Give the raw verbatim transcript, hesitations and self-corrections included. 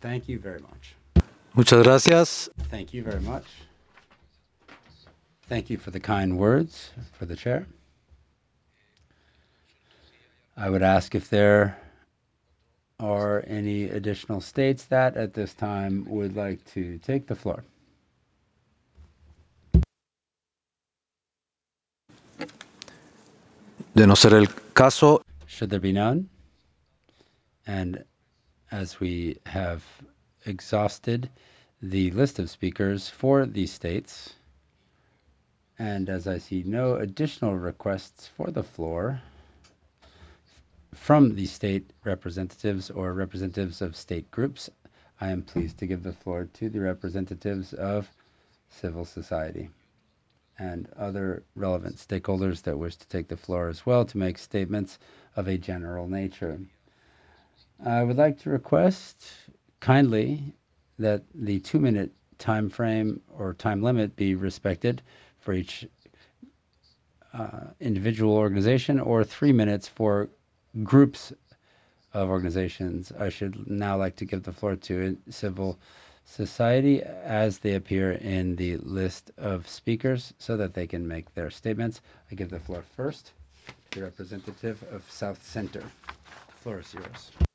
Thank you very much. Muchas gracias. Thank you very much. Thank you for the kind words for the chair. I would ask if there are any additional states that at this time would like to take the floor. De no ser el caso, Should there be none? And as we have exhausted the list of speakers for these states, and as I see no additional requests for the floor from the state representatives or representatives of state groups, I am pleased to give the floor to the representatives of civil society and other relevant stakeholders that wish to take the floor as well to make statements of a general nature. I would like to request kindly that the two minute time frame or time limit be respected for each uh, individual organization, or three minutes for groups of organizations. I should now like to give the floor to civil society as they appear in the list of speakers so that they can make their statements. I give the floor first to the representative of South Center. The floor is yours.